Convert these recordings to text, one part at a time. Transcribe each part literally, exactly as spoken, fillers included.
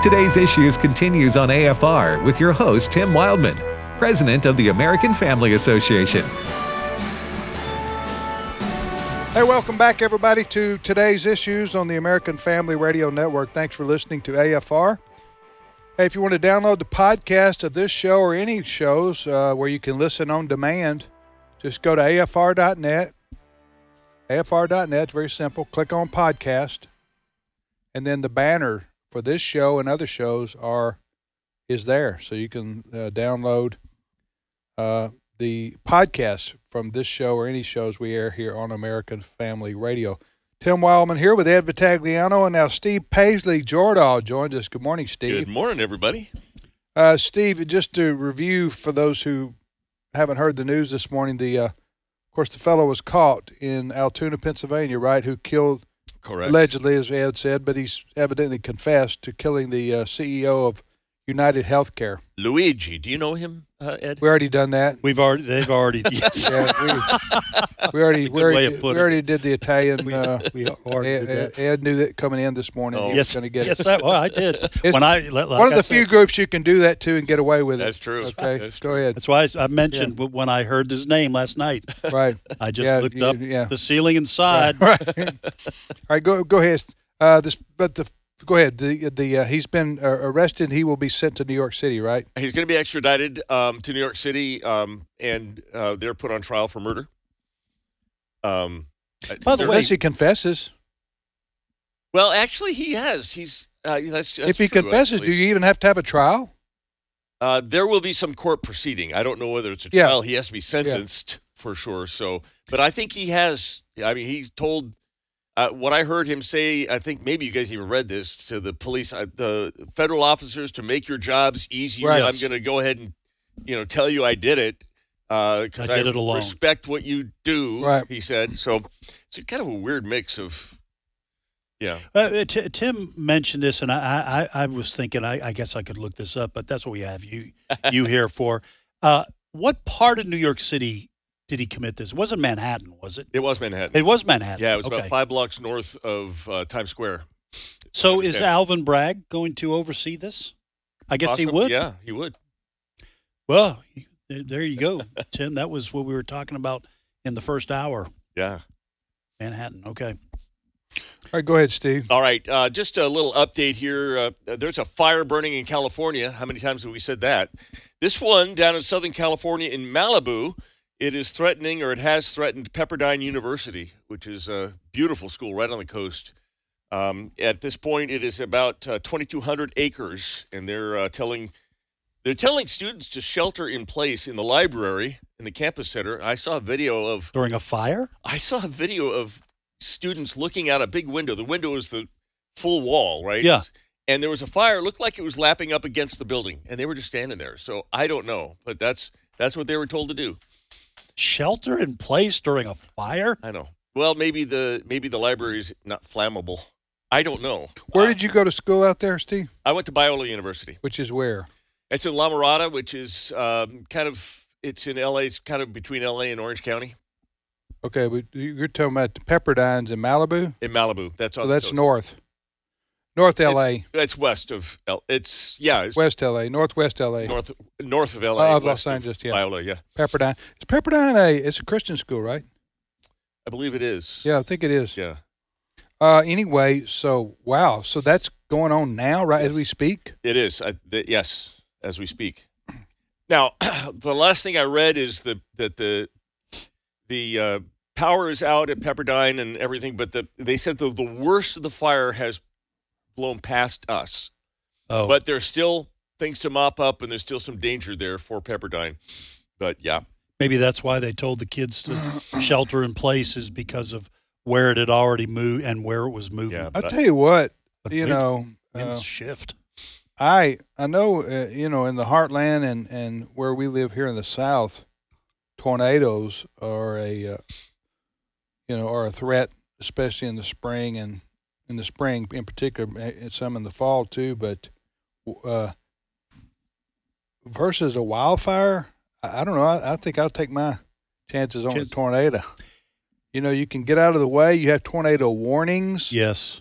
Today's Issues continues on A F R with your host, Tim Wildman, president of the American Family Association. Hey, welcome back, everybody, to Today's Issues on the American Family Radio Network. Thanks for listening to A F R. Hey, if you want to download the podcast of this show or any shows uh, where you can listen on demand, just go to A F R dot net. A F R dot net, it's very simple. Click on podcast, and then the banner for this show and other shows are is there, so you can uh, download uh, the podcast from this show or any shows we air here on American Family Radio. Tim Wildman here with Ed Vitagliano, and now Steve Paisley Jordahl joins us. Good morning, Steve. Good morning, everybody. Uh, Steve, just to review for those who haven't heard the news this morning, the uh, of course the fellow was caught in Altoona, Pennsylvania, right? Who killed. Correct. Allegedly, as Ed said, but he's evidently confessed to killing the uh, C E O of United Healthcare. Luigi, do you know him, uh, Ed? We already done that. We've already, they've already, yes. Yeah, we, we already, we already, we already did the Italian. Uh, we already Ed, did that. Ed knew that coming in this morning. Oh. He Yes, was going to get yes, it. that, well, I did. It's when I like one of I the said, few groups you can do that to and get away with it. That's true. Okay, That's go true. ahead. That's why I, I mentioned when I heard his name last night. Right. I just Yeah, looked you- up yeah. the ceiling inside. Right. All right, go go ahead. Uh, this, but the go ahead. The the uh, he's been uh, arrested. He will be sent to New York City, right? He's going to be extradited um, to New York City, um, and uh, they're put on trial for murder. Um, By the they're- way- Unless he confesses. well, actually, he has. He's uh, that's, that's if he true, confesses, actually. do you even have to have a trial? Uh, there will be some court proceeding. I don't know whether it's a Yeah. trial. He has to be sentenced for sure. So, but I think he has. I mean, he told. Uh, what I heard him say, I think maybe you guys even read this to the police, uh, the federal officers, to make your jobs easier. Right. I'm going to go ahead and, you know, tell you I did it because I did it alone. respect what you do. Right. He said. So it's a kind of a weird mix of, yeah. Uh, T- Tim mentioned this, and I, I, I was thinking, I, I guess I could look this up, but that's what we have you, you here for. Uh, what part of New York City did he commit this? It wasn't Manhattan, was it? It was Manhattan. It was Manhattan. Yeah, it was okay. about five blocks north of uh, Times Square. So is understand. Alvin Bragg going to oversee this? I guess he Awesome. would. Yeah, he would. Well, there you go, Tim. That was what we were talking about in the first hour. Yeah. Manhattan. Okay. All right, go ahead, Steve. All right, uh, just a little update here. Uh, there's a fire burning in California. How many times have we said that? This one down in Southern California in Malibu, it is threatening, or it has threatened, Pepperdine University, which is a beautiful school right on the coast. Um, at this point, it is about uh, twenty-two hundred acres, and they're uh, telling they're telling students to shelter in place in the library in the campus center. I saw a video of During a fire? I saw a video of students looking out a big window. The window is the full wall, right? Yeah. And there was a fire. It looked like it was lapping up against the building, and they were just standing there. So I don't know, but that's that's what they were told to do. Shelter in place during a fire? I know. Well, maybe the maybe the library is not flammable. I don't know. Where Uh, did you go to school out there, Steve? I went to Biola University. Which is where? It's in La Mirada, which is um, kind of it's in L A. It's kind of between L A and Orange County. Okay, but you're talking about the Pepperdines in Malibu? In Malibu, that's on. So the that's coast. north. North L A. It's, it's west of L. It's yeah. It's West L A. Northwest L A. north north of L A. Oh, of west Los Angeles, yeah. Biola, yeah. Pepperdine. Is Pepperdine a, it's a Christian school, right? I believe it is. Yeah, I think it is. Yeah. Uh, anyway, so, wow. So that's going on now, right, Yes. as we speak? It is. I, th- yes, as we speak. Now, the last thing I read is the that the the uh, power is out at Pepperdine and everything, but the they said the, the worst of the fire has blown past us. Oh. But there's still things to mop up, and there's still some danger there for Pepperdine. But, yeah. Maybe that's why they told the kids to shelter in place, is because of where it had already moved and where it was moving. Yeah. I'll tell you what, But you wind- know, winds uh, shift. I I know, uh, you know, in the heartland and, and where we live here in the South, tornadoes are a, uh, you know, are a threat, especially in the spring and in the spring in particular, and some in the fall too. But uh, versus a wildfire, I, I don't know. I, I think I'll take my chances on a Chance- tornado. You know, you can get out of the way. You have tornado warnings. Yes.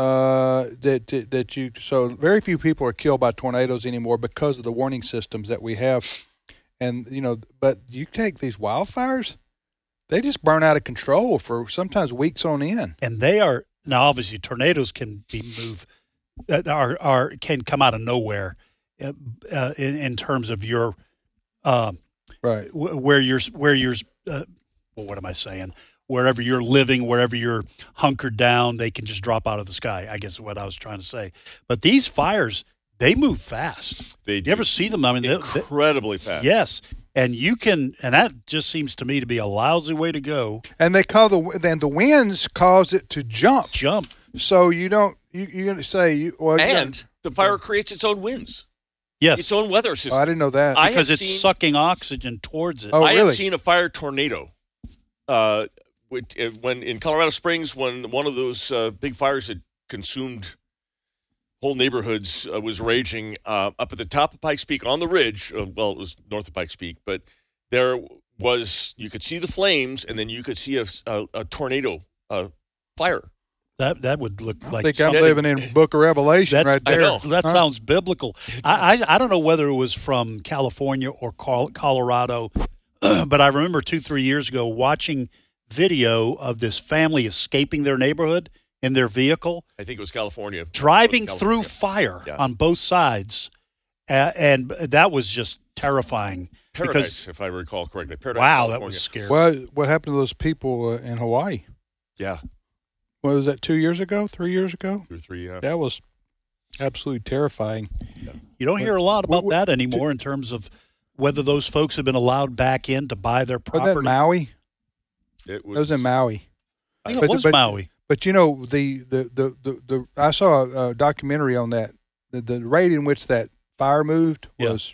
Uh, that, that that you so very few people are killed by tornadoes anymore because of the warning systems that we have, and you know. But you take these wildfires, they just burn out of control for sometimes weeks on end. And they are now obviously tornadoes can be moved, uh, are are can come out of nowhere, uh, uh, in in terms of your, uh, Right. w- where you're where you're. Uh, well, what am I saying? Wherever you're living, wherever you're hunkered down, they can just drop out of the sky, I guess is what I was trying to say. But these fires, they move fast. They You do. ever see them? I mean, they, they, Incredibly fast. yes. And you can, and that just seems to me to be a lousy way to go. And they call the then the winds cause it to jump. Jump. So you don't you you're gonna say you well you're And gonna- the fire creates its own winds, Yes. its own weather oh, system. I didn't know that. I because have it's seen- sucking oxygen towards it. Oh, I really? have seen a fire tornado. Uh, which, uh, when in Colorado Springs, when one of those uh, big fires that consumed whole neighborhoods uh, was raging uh, up at the top of Pikes Peak on the ridge. Uh, well, it was north of Pikes Peak, but there was you could see the flames, and then you could see a, a, a tornado uh, fire. That that would look I like think I'm Yeah, living in Book of Revelation That's- right I there. know. that Huh? sounds biblical. I, I I don't know whether it was from California or Col- Colorado, but I remember two three years ago watching video of this family escaping their neighborhood in their vehicle, I think it was California. driving It was through California. fire Yeah. on both sides, uh, and that was just terrifying. Paradise, if I recall correctly. Paradise, Wow, that California. was scary. Well, what happened to those people uh, in Hawaii? Yeah, What was that? Two years ago? Three years ago? two or three. Yeah. That was absolutely terrifying. You don't hear a lot about What- what- that anymore in terms of whether those folks have been allowed back in to buy their Was property. that Maui? It That was in Maui. I think it But- was but- Maui. But you know the the the the, the I saw a, a documentary on that. The, the rate in which that fire moved Yeah. was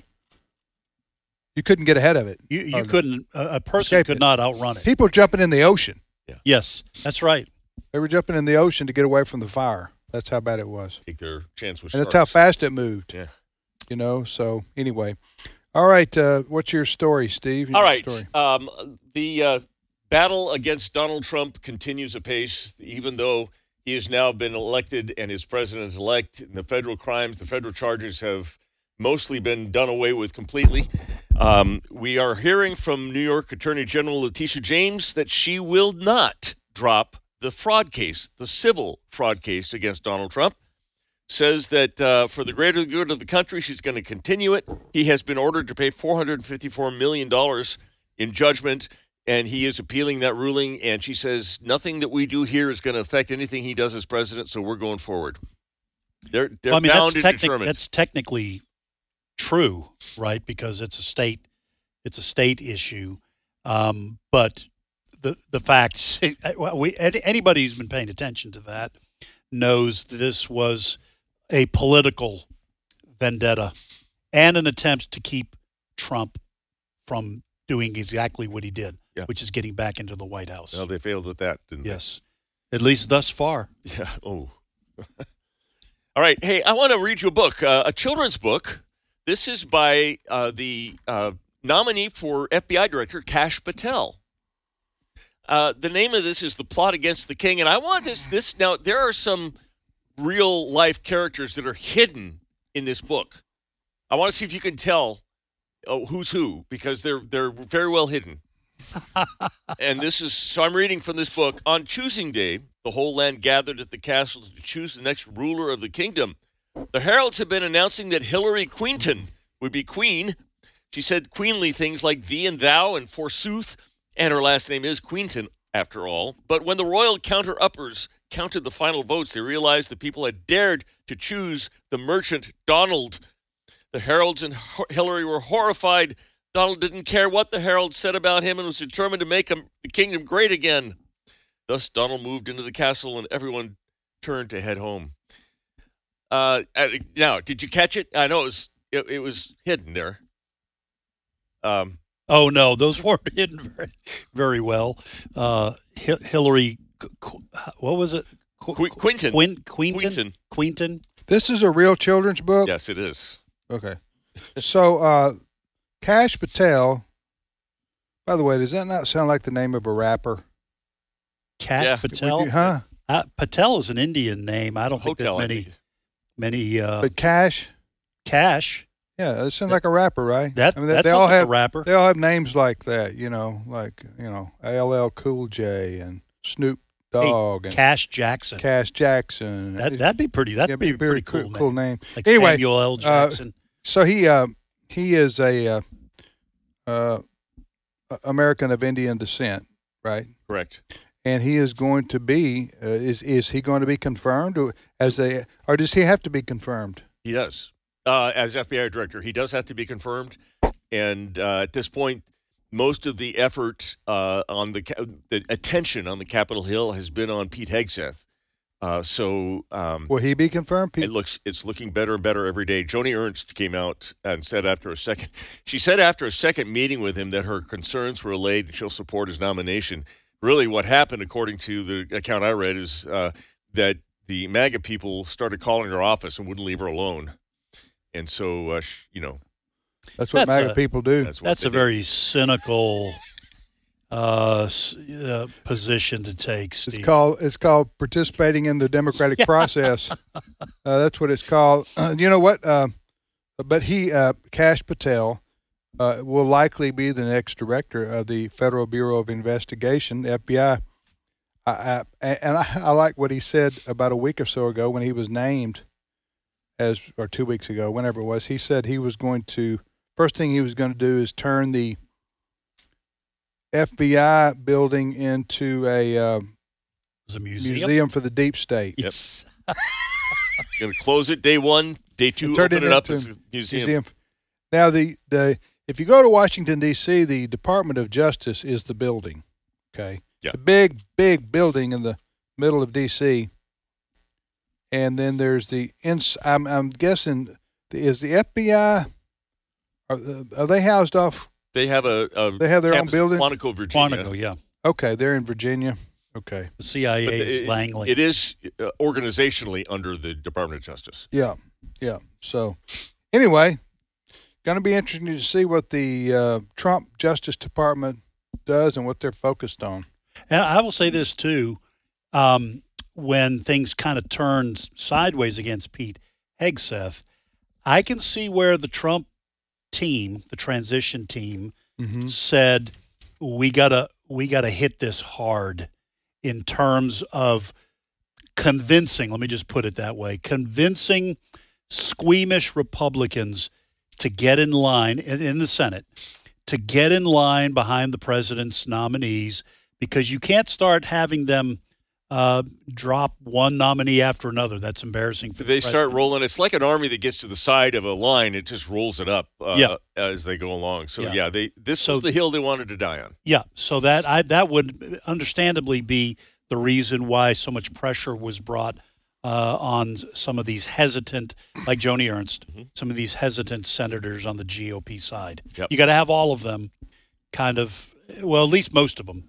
you couldn't get ahead of it. You you Or couldn't a, a person escape could it. not outrun it. People jumping in the ocean. Yes, that's right. They were jumping in the ocean to get away from the fire. That's how bad it was, Take their chance with and that's how sharks. fast it moved. Yeah. You know. So anyway, all right. Uh, what's your story, Steve? Your All right. Story. Um, the uh, battle against Donald Trump continues apace, even though he has now been elected and is president-elect. The federal crimes, the federal charges have mostly been done away with completely. Um, we are hearing from New York Attorney General Letitia James that she will not drop the fraud case, the civil fraud case against Donald Trump. Says that uh, for the greater good of the country, she's going to continue it. He has been ordered to pay four hundred fifty-four million dollars in judgment, and he is appealing that ruling. And she says nothing that we do here is going to affect anything he does as president, so we're going forward. They're, they're Well, I mean, bound that's, and technic- determined. that's technically true, right? Because it's a state, it's a state issue. Um, but the the fact, we anybody who's been paying attention to that knows this was a political vendetta and an attempt to keep Trump from doing exactly what he did, Yeah. which is getting back into the White House. Well, they failed at that, didn't Yes, at least thus far. they? Yeah. Oh. All right. Hey, I want to read you a book, uh, a children's book. This is by uh, the uh, nominee for F B I director, Kash Patel. Uh, the name of this is The Plot Against the King, and I want this. This now there are some real life characters that are hidden in this book. I want to see if you can tell oh, who's who because they're they're very well hidden. And this is so I'm reading from this book. On choosing day, the whole land gathered at the castle to choose the next ruler of the kingdom. The heralds have been announcing that Hillary Queenton would be queen. She said queenly things like thee and thou and forsooth, and her last name is Queenton, after all. But when the royal counter-uppers counted the final votes, they realized the people had dared to choose the merchant Donald. The heralds and Hillary were horrified. Donald didn't care what the heralds said about him and was determined to make him, the kingdom great again. Thus, Donald moved into the castle, and everyone turned to head home. Uh, now, did you catch it? I know it was it, it was hidden there. Um, Oh no, those weren't hidden very, very well. Uh, Hi- Hillary, Qu- what was it? Qu- Qu- Quinton. Quin- Queenton. Queenton. Queenton. This is a real children's book. Yes, it is. Okay. So, uh, Kash Patel. By the way, does that not sound like the name of a rapper? Cash Yeah. Patel. Would you- huh? Uh, Patel is an Indian name. I don't think Hotel, there's I many, think. many uh, But Cash, Cash. yeah, it sounds like a rapper, right? That, I mean, they, that they sounds all like have a rapper. they all have names like that, you know, like you know, L L Cool J and Snoop Dogg and Cash Jackson. Cash Jackson. That, It's- that'd be pretty. That'd yeah, be a very pretty cool, cool name. name. Like Anyway, Samuel L. uh, Jackson. So he uh, he is a uh, uh, American of Indian descent, right? Correct. And he is going to be uh, is is he going to be confirmed or as a or does he have to be confirmed? He does. Uh, as F B I director, he does have to be confirmed. And uh, at this point, most of the effort uh, on the, the attention on the Capitol Hill has been on Pete Hegseth. Uh, so um, Will he be confirmed? Pete? it looks it's looking better and better every day. Joni Ernst came out and said after a second, she said after a second meeting with him that her concerns were allayed and she'll support his nomination. Really, what happened, according to the account I read, is uh, that the MAGA people started calling her office and wouldn't leave her alone. And so, uh, sh- you know, That's what That's MAGA a- people do. that's what That's they a did. very cynical uh, s- uh, position to take, Steve. It's called it's called participating in the democratic process. Uh, that's what it's called. Uh, you know what? Uh, but he, uh, Cash Patel, uh, will likely be the next director of the Federal Bureau of Investigation, the F B I. I, I, and I, I like what he said about a week or so ago when he was named, as or two weeks ago, whenever it was. He said he was going to first thing he was going to do is turn the F B I building into a uh, It's a museum. museum for the deep state. Yes. Going to close it day one, day two, Turn open it it up into as a museum. Museum. Now, the, the if you go to Washington, D C, the Department of Justice is the building, okay? Yeah. The big, big building in the middle of D C. And then there's the, ins. I'm, I'm guessing, the, is the F B I, are, are they housed off? They have a, a They have their own campus in building? Quantico, Virginia. Quantico, yeah. Okay, they're in Virginia. Okay. The C I But A's it- Langley. It is uh, organizationally under the Department of Justice. Yeah, yeah. So, anyway, going to be interesting to see what the uh, Trump Justice Department does and what they're focused on. And I will say this too, um, when things kind of turned sideways against Pete Hegseth, I can see where the Trump team, the transition team, Mm-hmm. said we gotta we gotta hit this hard in terms of convincing. Let me just put it that way: convincing squeamish Republicans to get in line in, in the Senate, to get in line behind the president's nominees, because you can't start having them uh, drop one nominee after another. That's embarrassing for the They start president. rolling. It's like an army that gets to the side of a line. It just rolls it up uh, Yeah. as they go along. So, Yeah. yeah, they this So- was the hill they wanted to die on. Yeah, so that I that would understandably be the reason why so much pressure was brought uh, on some of these hesitant, like Joni Ernst, Mhm. some of these hesitant senators on the G O P side. Yep. You got to have all of them, kind of. Well, at least most of them.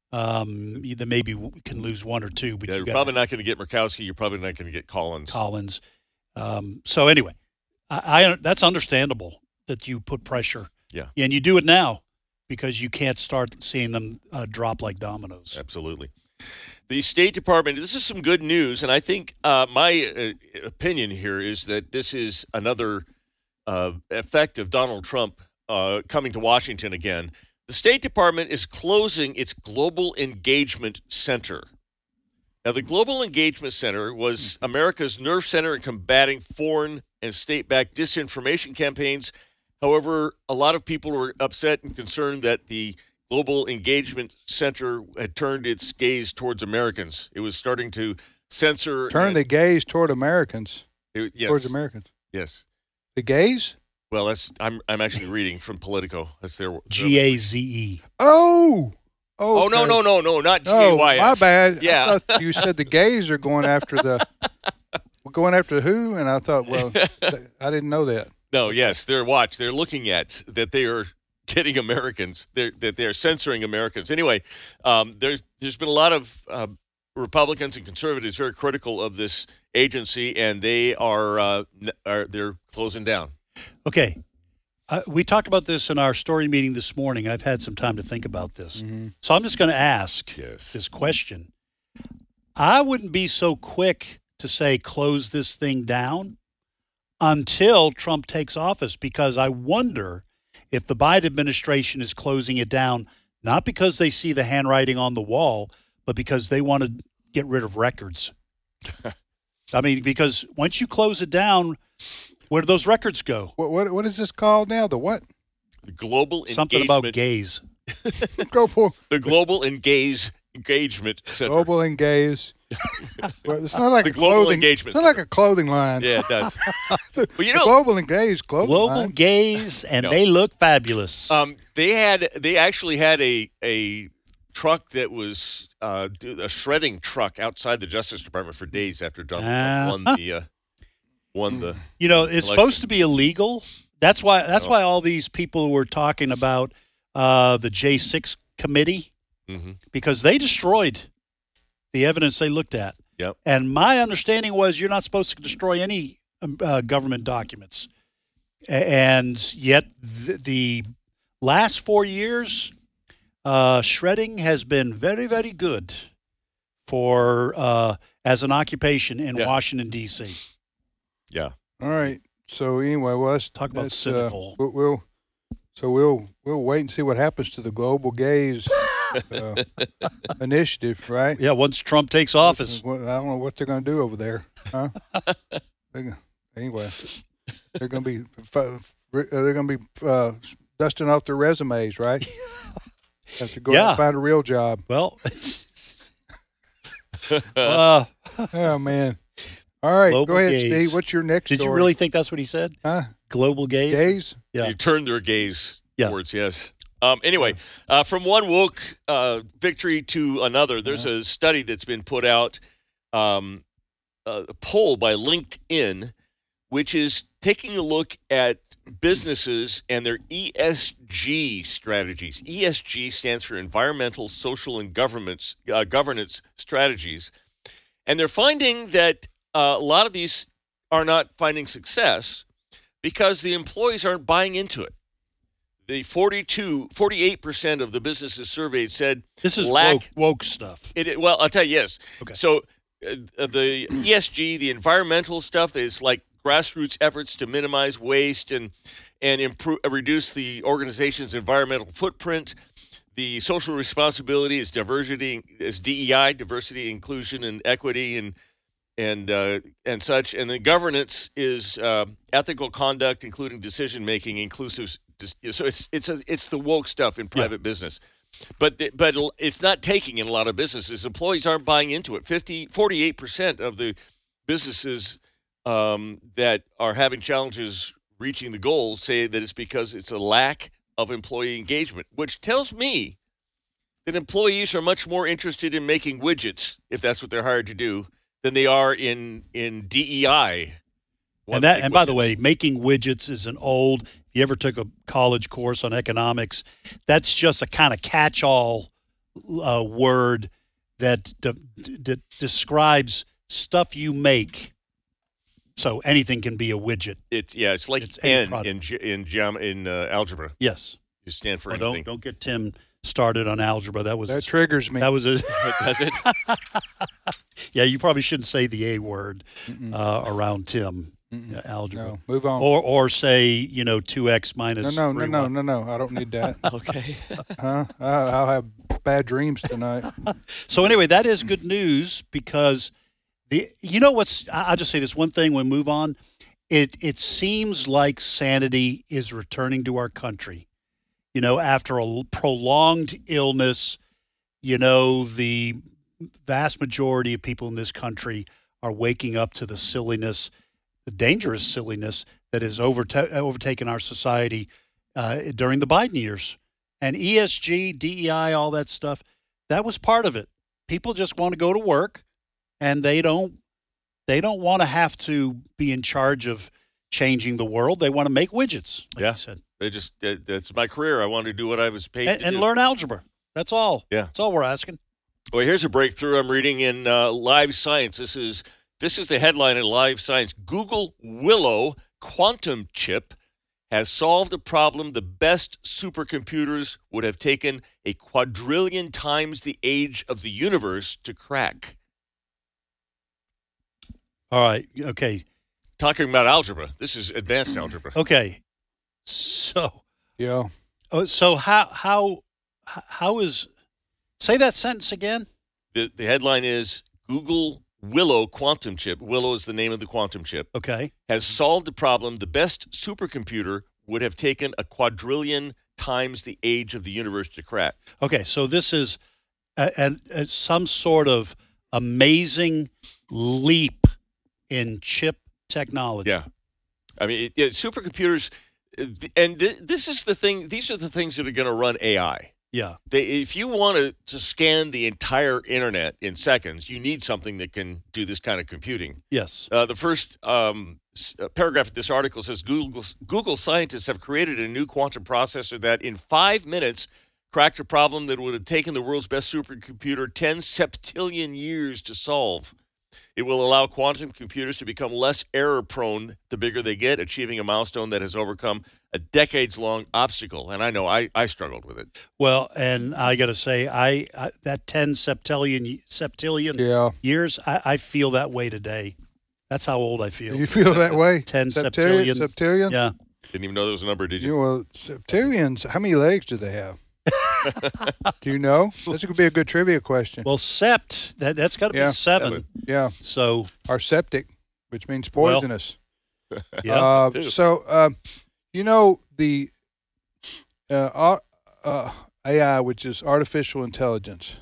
Um, you then maybe can lose one or two, but Yeah, you you're got probably not going to get Murkowski. You're probably not going to get Collins. Collins. Um, so anyway, I, I that's understandable that you put pressure. Yeah. and you do it now because you can't start seeing them uh, drop like dominoes. Absolutely. The State Department, this is some good news, and I think uh, my uh, opinion here is that this is another uh, effect of Donald Trump uh, coming to Washington again. The State Department is closing its Global Engagement Center. Now, the Global Engagement Center was America's nerve center in combating foreign and state-backed disinformation campaigns. However, a lot of people were upset and concerned that the Global Engagement Center had turned its gaze towards Americans. It was starting to censor. Turn and- the gaze toward Americans. it- yes, Towards Americans. yes. The gaze? Well, that's I'm I'm actually reading from Politico. That's their G A Z E. Oh! Oh, Oh no okay. no no no not G A Oh, Y S. my bad. Yeah. I thought you said the gays are going after the going after who, and I thought, well, I didn't know that. No, yes, they're watch. They're looking at that they are getting Americans. They're that they're censoring Americans. Anyway, um, there's there's been a lot of uh, Republicans and conservatives very critical of this agency, and they are uh, n- are they're closing down. Okay. Uh, we talked about this in our story meeting this morning. I've had some time to think about this. Mm-hmm. So I'm just going to ask Yes. this question. I wouldn't be so quick to say close this thing down until Trump takes office, because I wonder if the Biden administration is closing it down, not because they see the handwriting on the wall, but because they want to get rid of records. I mean, because once you close it down, where do those records go? What what what is this called now? The what? The global Something engagement. about gays. Global The global engage engagement center. global engage. Well, it's not like The a global clothing. engagement It's not like a clothing line. Yeah, it does. The, Well, you the know, global engage clothing Global line. gays, and No. they look fabulous. Um, they had they actually had a a truck that was uh, a shredding truck outside the Justice Department for days after Donald Ah. Trump won the uh, won the. You know, it's election. supposed to be illegal. That's why. That's Oh. why all these people were talking about uh, the J six committee, Mm-hmm. because they destroyed the evidence they looked at. Yep. And my understanding was you're not supposed to destroy any um, uh, government documents. A- And yet, th- the last four years, uh, shredding has been very, very good for uh, as an occupation in Yeah. Washington D C. Yeah. All right. So anyway, well, let's Talk about let's, cynical. Uh, we'll, we'll so we'll we'll wait and see what happens to the global gaze uh, initiative, right? Yeah, once Trump takes office. Well, I don't know what they're going to do over there, huh? They go- anyway, they're going to be uh, they're going to be uh, dusting off their resumes, right? Have to go out Yeah. and find a real job. Well, uh, Oh man! All right, Global go ahead, gaze. Steve. What's your next did you story? really think that's what he said? Huh? Global gays? Gaze? Yeah. You turn their gaze Yeah. towards yes. Um, anyway, uh, from one woke uh, victory to another, there's a study that's been put out, um, a poll by LinkedIn, which is taking a look at businesses and their E S G strategies. E S G stands for Environmental, Social, and Governments, uh, Governance Strategies. And they're finding that uh, a lot of these are not finding success because the employees aren't buying into it. The forty-two, forty-eight percent of the businesses surveyed said This is lack woke, woke stuff. it. it- Well, I'll tell you, yes. Okay. So uh, the E S G, the environmental stuff, is like grassroots efforts to minimize waste and and improve, uh, reduce the organization's environmental footprint. The social responsibility is diversity, is D E I, diversity, inclusion, and equity, and and uh, and such. And the governance is uh, ethical conduct, including decision making, inclusive. So it's it's a, it's the woke stuff in private business, but the- but it's not taking in a lot of businesses. Employees aren't buying into it. fifty, forty-eight percent of the businesses um, that are having challenges reaching the goals say that it's because it's a lack of employee engagement, which tells me that employees are much more interested in making widgets, if that's what they're hired to do, than they are in in D E I. And that, and by the way, making widgets is an old. If you ever took a college course on economics, that's just a kind of catch-all uh, word that de- de- describes stuff you make. So anything can be a widget. it's yeah, it's like It's any N product. in ge- in geom in uh, algebra. Yes. You stand for Well, anything. don't don't get Tim started on algebra. That was That triggers me. that was a Does it? yeah. You probably shouldn't say the A word uh, around Tim. Yeah, algebra. No, move on. Or or say, you know, two x no, minus no, no, three no, y. no, no. I don't need that. Okay. Huh? I, I'll have bad dreams tonight. So anyway, that is good news because the you know what's I- I'll just say this one thing when we move on. It it seems like sanity is returning to our country. You know, after a l- prolonged illness, you know, the vast majority of people in this country are waking up to the silliness, the dangerous silliness that has overta- overtaken our society uh, during the Biden years. And E S G, D E I, all that stuff, that was part of it. People just want to go to work, and they don't they don't want to have to be in charge of changing the world. They want to make widgets, like Yeah. you said, They just that, that's my career. I wanted to do what I was paid and, to and do. learn algebra. That's all. Yeah. That's all we're asking. Well, here's a breakthrough I'm reading in uh, Live Science. This is this is the headline in Live Science. Google Willow quantum chip has solved a problem the best supercomputers would have taken a quadrillion times the age of the universe to crack. All right. Okay. Talking about algebra, this is advanced algebra. Okay. So, Yeah. oh, so how how how is? Say that sentence again. The, the headline is Google Willow quantum chip. Willow is the name of the quantum chip. Okay. Has solved a problem the best supercomputer would have taken a quadrillion times the age of the universe to crack. Okay. So this is a, a, a, some sort of amazing leap in chip technology. Yeah. I mean, it, it, supercomputers, and th- this is the thing, these are the things that are going to run A I. Yeah. They, if you want to, to scan the entire internet in seconds, you need something that can do this kind of computing. Yes. Uh, the first um, s- uh, paragraph of this article says Google, Google scientists have created a new quantum processor that in five minutes cracked a problem that would have taken the world's best supercomputer ten septillion years to solve. It will allow quantum computers to become less error-prone the bigger they get, achieving a milestone that has overcome a decades-long obstacle. And I know I, I struggled with it. Well, and I got to say, I, I that ten septillion septillion Yeah. years, I, I feel that way today. That's how old I feel. You feel that way? ten Septillion? septillion. Septillion? Yeah. Didn't even know there was a number, did You you? know, well, septillions, how many legs do they have? Do you know? This could be a good trivia question. Well, sept that that's got to Yeah. be seven. Seven. Yeah. So Or septic, which means Well, poisonous. yeah. Uh, too. so, um, you know, the uh, ar- uh, A I, which is artificial intelligence.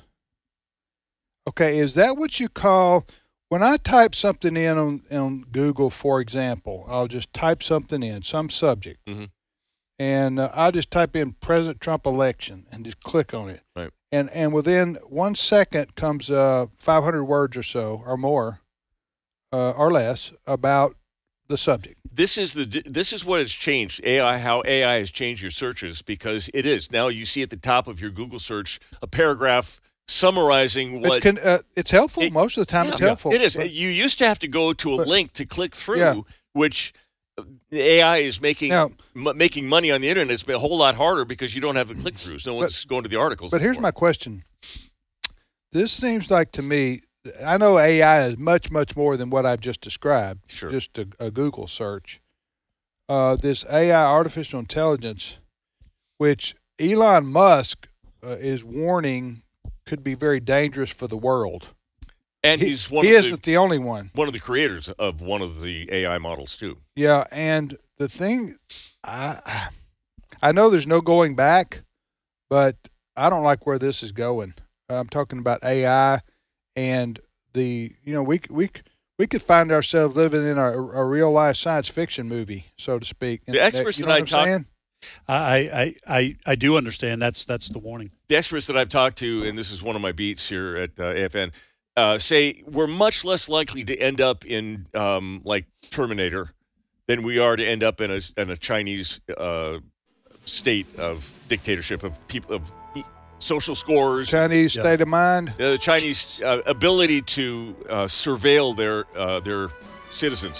Okay, is that what you call, when I type something in on, on Google, for example, I'll just type something in, some subject, Mhm. and uh, I'll just type in President Trump election and just click on it. Right. And, and within one second comes uh, five hundred words or so, or more, uh, or less, about the subject. This is the this is what has changed A I, how A I has changed your searches, because it is now you see at the top of your Google search a paragraph summarizing what It's, con- uh, it's helpful. It- Most of the time, it's Yeah, helpful. It is. But You used to have to go to a but- link to click through, Yeah. which the A I is making Now- m- making money on the internet. It's been a whole lot harder because you don't have the click throughs. No one's going to the articles. But here's anymore. my question. This seems like to me, I know A I is much, much more than what I've just described, Sure. just a, a Google search. Uh, this A I, artificial intelligence, which Elon Musk uh, is warning could be very dangerous for the world. and he he's one he of isn't the, the only one. one of the creators of one of the A I models too. Yeah, and the thing, I I know there's no going back, but I don't like where this is going. I'm talking about A I and the, you know, we we we could find ourselves living in a, a real life science fiction movie, so to speak. The experts you that know I what I'm talk- saying? I, I I I do understand. That's that's the warning. The experts that I've talked to, and this is one of my beats here at uh, A F N, uh, say we're much less likely to end up in um, like Terminator than we are to end up in a in a Chinese uh, state of dictatorship of people of e- social scores. Chinese Yeah. state of mind. The Chinese uh, ability to uh, surveil their uh, their citizens.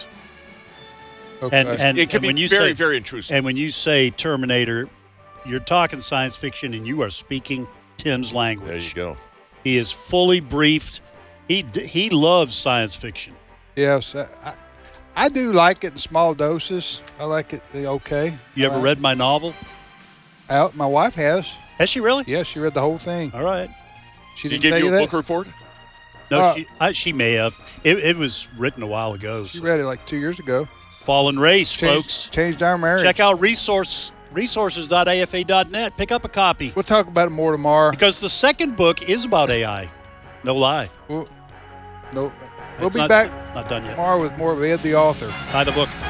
Okay. And and, It can and be when you very, say very intrusive. and when you say Terminator, you're talking science fiction, and you are speaking Tim's There you language. go. He is fully briefed. He d- he loves science fiction. yes, I, I, I do like it in small doses. I like it the okay. You ever Uh, read my novel? Out, my wife has. Has she really? Yeah, she read the whole thing. All right. She Did didn't he give tell you you a that. book report? No, Uh, she I, she may have. It, it was written a while ago. She so. read it like two years ago. Fallen Race, Changed, folks. changed our marriage. Check out resource resources dot A F A dot net. Pick up a copy We'll talk about it more tomorrow. because the second book is about A I. No lie. We'll, no, we'll It's be not- back Not done yet. tomorrow with more of Ed the author. Buy the book.